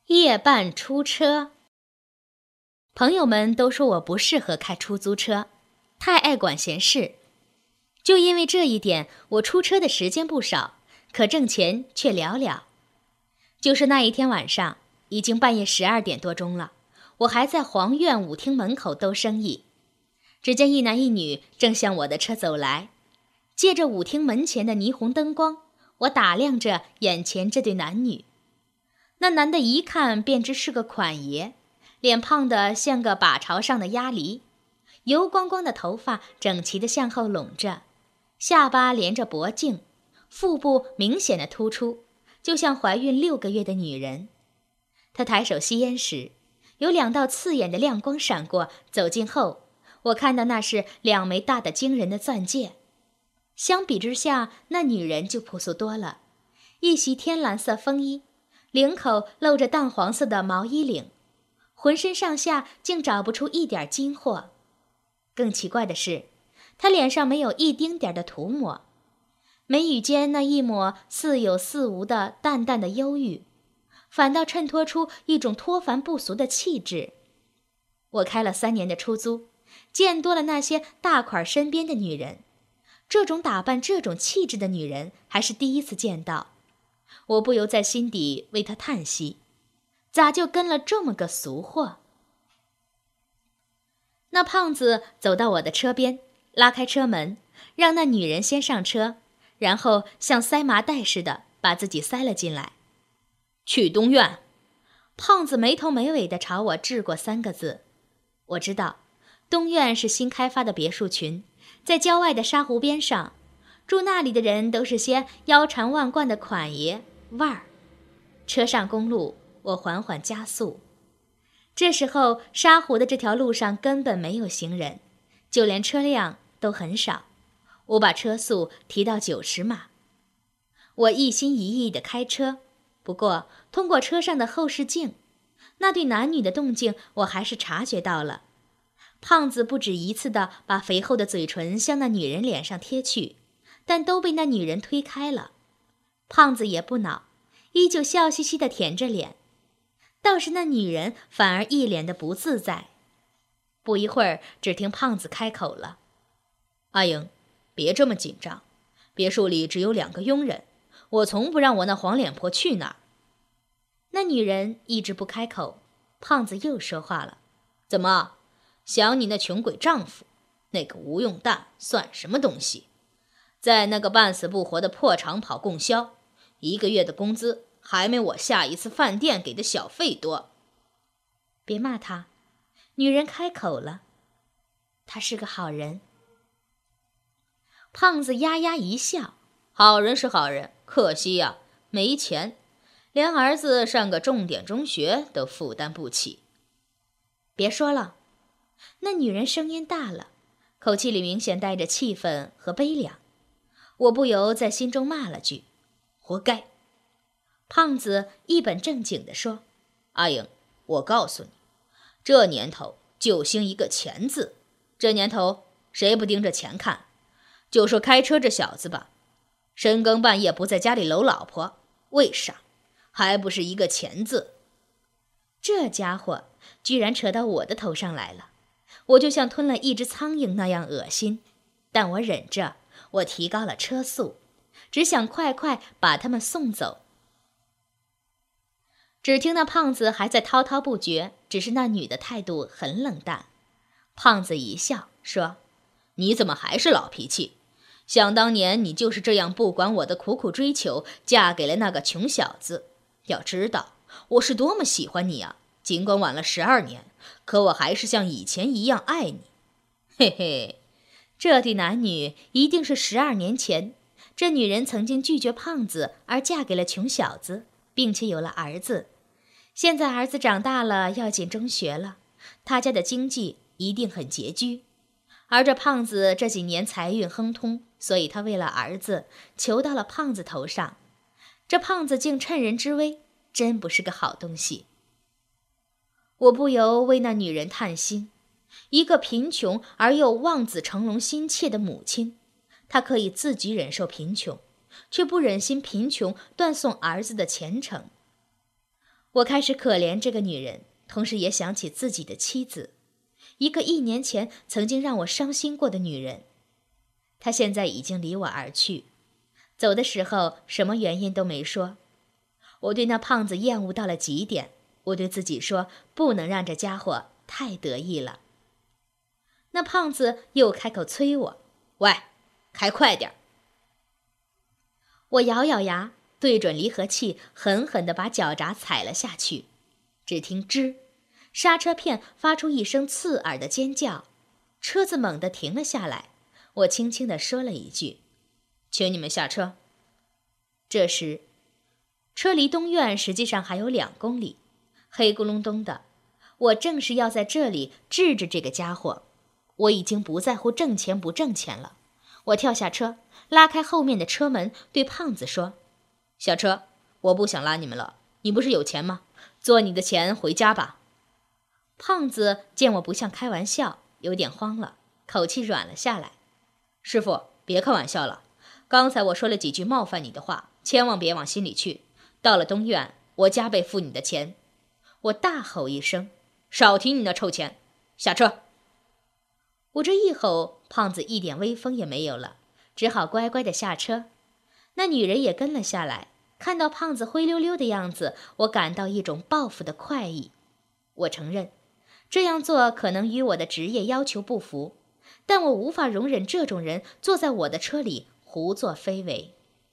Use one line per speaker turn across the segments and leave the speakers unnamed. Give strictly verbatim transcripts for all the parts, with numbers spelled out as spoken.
夜半出车。朋友们都说我不适合开出租车，太爱管闲事。就因为这一点，我出车的时间不少，可挣钱却寥寥。就是那一天晚上，已经半夜十二点多钟了，我还在皇苑舞厅门口兜生意。只见一男一女正向我的车走来，借着舞厅门前的霓虹灯光，我打量着眼前这对男女。那男的一看便知是个款爷，脸胖得像个把朝上的鸭梨，油光光的头发整齐地向后拢着，下巴连着脖颈，腹部明显的突出，就像怀孕六个月的女人。他抬手吸烟时，有两道刺眼的亮光闪过，走近后，我看到那是两枚大的惊人的钻戒。相比之下，那女人就朴素多了，一袭天蓝色风衣，领口露着淡黄色的毛衣领，浑身上下竟找不出一点金货。更奇怪的是，她脸上没有一丁点的涂抹，眉宇间那一抹似有似无的淡淡的忧郁，反倒衬托出一种脱凡不俗的气质。我开了三年的出租，见多了那些大款身边的女人，这种打扮这种气质的女人还是第一次见到。我不由在心底为她叹息，咋就跟了这么个俗货？那胖子走到我的车边，拉开车门，让那女人先上车，然后像塞麻袋似的把自己塞了进来。去东苑。胖子没头没尾地朝我掷过三个字。我知道东苑是新开发的别墅群，在郊外的沙湖边上，住那里的人都是些腰缠万贯的款爷腕儿。车上公路，我缓缓加速。这时候沙湖的这条路上根本没有行人，就连车辆都很少。我把车速提到九十码。我一心一意地开车，不过通过车上的后视镜，那对男女的动静我还是察觉到了。胖子不止一次地把肥厚的嘴唇向那女人脸上贴去，但都被那女人推开了。胖子也不恼，依旧笑嘻嘻地舔着脸，倒是那女人反而一脸的不自在。不一会儿，只听胖子开口了：“阿英，别这么紧张，别墅里只有两个佣人，我从不让我那黄脸婆去那儿。”那女人一直不开口，胖子又说话了：“怎么，想你那穷鬼丈夫？那个无用蛋算什么东西？在那个半死不活的破厂跑供销，一个月的工资还没我下一次饭店给的小费多。”别骂他，女人开口了：“他是个好人。”胖子呀呀一笑：“好人是好人，可惜呀，没钱，连儿子上个重点中学都负担不起。”别说了。那女人声音大了，口气里明显带着气愤和悲凉。我不由在心中骂了句：“活该。”胖子一本正经地说：“阿英，我告诉你，这年头就兴一个钱字，这年头谁不盯着钱看？就说开车这小子吧，深更半夜不在家里搂老婆，为啥？还不是一个钱字。”这家伙居然扯到我的头上来了，我就像吞了一只苍蝇那样恶心，但我忍着，我提高了车速，只想快快把他们送走。只听那胖子还在滔滔不绝，只是那女的态度很冷淡。胖子一笑说：“你怎么还是老脾气？想当年你就是这样不管我的苦苦追求，嫁给了那个穷小子。要知道我是多么喜欢你啊！尽管晚了十二年，可我还是像以前一样爱你。”嘿嘿，这对男女一定是十二年前，这女人曾经拒绝胖子而嫁给了穷小子，并且有了儿子。现在儿子长大了，要进中学了，他家的经济一定很拮据。而这胖子这几年财运亨通，所以他为了儿子求到了胖子头上。这胖子竟趁人之危，真不是个好东西。我不由为那女人叹息，一个贫穷而又望子成龙心切的母亲，她可以自己忍受贫穷，却不忍心贫穷断送儿子的前程。 我开始可怜这个女人，同时也想起自己的妻子，一个一年前曾经让我伤心过的女人。她现在已经离我而去，走的时候什么原因都没说。我对那胖子厌恶到了极点，我对自己说，不能让这家伙太得意了。那胖子又开口催我，喂，开快点。我咬咬牙，对准离合器，狠狠地把脚闸踩了下去。只听吱，刹车片发出一声刺耳的尖叫，车子猛地停了下来。我轻轻地说了一句，请你们下车。这时车离东院实际上还有两公里，黑咕隆咚的，我正是要在这里治治这个家伙。我已经不在乎挣钱不挣钱了。我跳下车，拉开后面的车门，对胖子说，下车，我不想拉你们了，你不是有钱吗？做你的钱回家吧。胖子见我不像开玩笑，有点慌了，口气软了下来。师傅，别开玩笑了，刚才我说了几句冒犯你的话，千万别往心里去。到了东院，我加倍付你的钱。我大吼一声，少提你那臭钱，下车。我这一吼，胖子一点威风也没有了，只好乖乖地下车。那女人也跟了下来，看到胖子灰溜溜的样子，我感到一种报复的快意。我承认，这样做可能与我的职业要求不符，但我无法容忍这种人坐在我的车里胡作非为。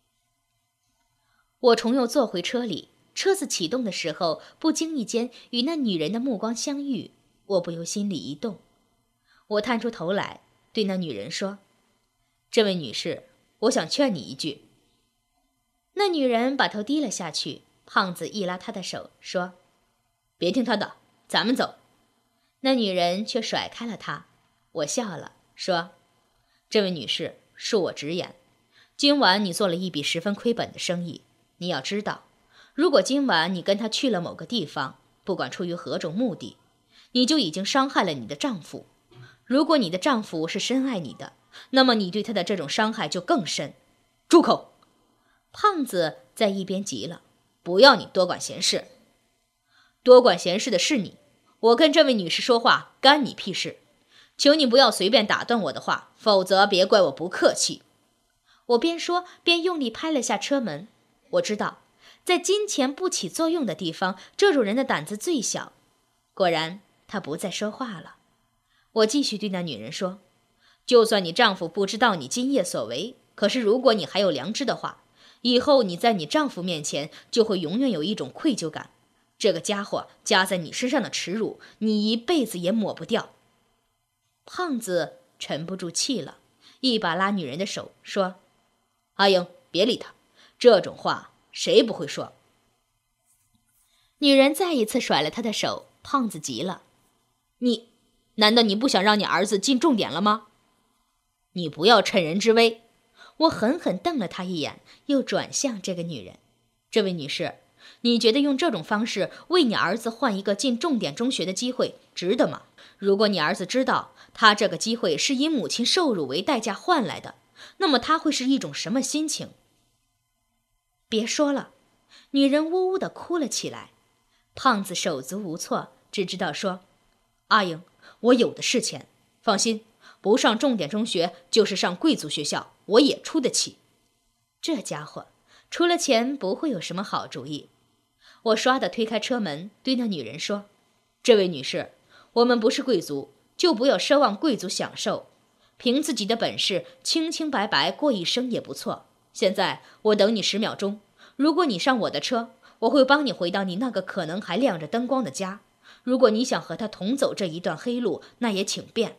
我重又坐回车里，车子启动的时候，不经意间与那女人的目光相遇，我不由心里一动。我探出头来，对那女人说，这位女士，我想劝你一句。那女人把头低了下去，胖子一拉她的手，说，别听她的，咱们走。那女人却甩开了他。我笑了，说，这位女士，恕我直言，今晚你做了一笔十分亏本的生意。你要知道，如果今晚你跟他去了某个地方，不管出于何种目的，你就已经伤害了你的丈夫。如果你的丈夫是深爱你的，那么你对他的这种伤害就更深。住口！胖子在一边急了，不要你多管闲事。多管闲事的是你，我跟这位女士说话干你屁事。求你不要随便打断我的话，否则别怪我不客气。我边说边用力拍了下车门。我知道，在金钱不起作用的地方，这种人的胆子最小。果然，他不再说话了。我继续对那女人说，就算你丈夫不知道你今夜所为，可是如果你还有良知的话，以后你在你丈夫面前就会永远有一种愧疚感。这个家伙加在你身上的耻辱，你一辈子也抹不掉。胖子沉不住气了，一把拉女人的手，说，阿英，别理他，这种话谁不会说。女人再一次甩了他的手，胖子急了，你难道你不想让你儿子进重点了吗？你不要趁人之危。我狠狠瞪了他一眼，又转向这个女人，这位女士，你觉得用这种方式为你儿子换一个进重点中学的机会值得吗？如果你儿子知道他这个机会是以母亲受辱为代价换来的，那么他会是一种什么心情？别说了，女人呜呜地哭了起来。胖子手足无措，只知道说，阿英，我有的是钱，放心，不上重点中学就是上贵族学校，我也出得起。这家伙除了钱不会有什么好主意。我唰地推开车门，对那女人说，这位女士，我们不是贵族，就不要奢望贵族享受，凭自己的本事清清白白过一生也不错。现在我等你十秒钟，如果你上我的车，我会帮你回到你那个可能还亮着灯光的家。如果你想和他同走这一段黑路，那也请便。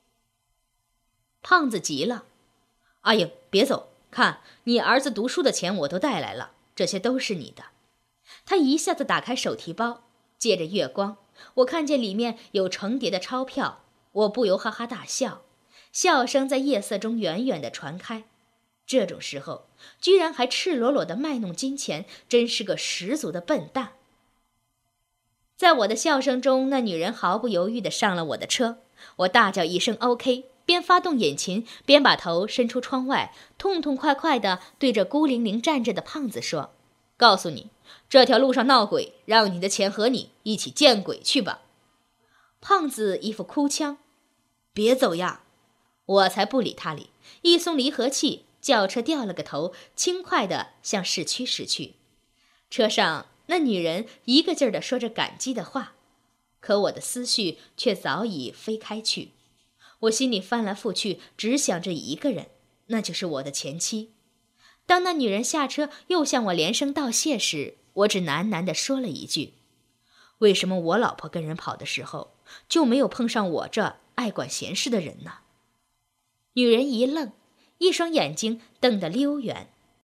胖子急了，阿英，别走，看，你儿子读书的钱我都带来了，这些都是你的。他一下子打开手提包，借着月光，我看见里面有成叠的钞票，我不由哈哈大笑，笑声在夜色中远远地传开。这种时候居然还赤裸裸地卖弄金钱，真是个十足的笨蛋。在我的笑声中，那女人毫不犹豫地上了我的车。我大叫一声 OK， 边发动引擎边把头伸出窗外，痛痛快快地对着孤零零站着的胖子说，告诉你， 这条路上闹鬼，让你的钱和你一起见鬼去吧。胖子一副哭腔，别走呀！我才不理他哩，一松离合器，轿车掉了个头，轻快地向市区驶去。车上那女人一个劲儿地说着感激的话，可我的思绪却早已飞开去。我心里翻来覆去，只想着一个人，那就是我的前妻。当那女人下车又向我连声道谢时，我只喃喃地说了一句：为什么我老婆跟人跑的时候，就没有碰上我这爱管闲事的人呢？女人一愣，一双眼睛瞪得溜圆。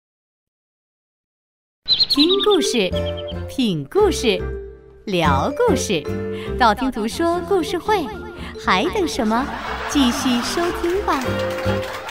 听故事，品故事，聊故事，道听途说故事会，还等什么？继续收听吧。